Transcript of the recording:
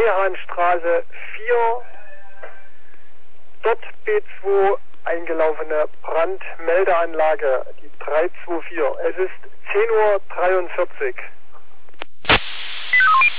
Seehahnstraße 4, dort B2 eingelaufene Brandmeldeanlage, die 324. Es ist 10:43 Uhr.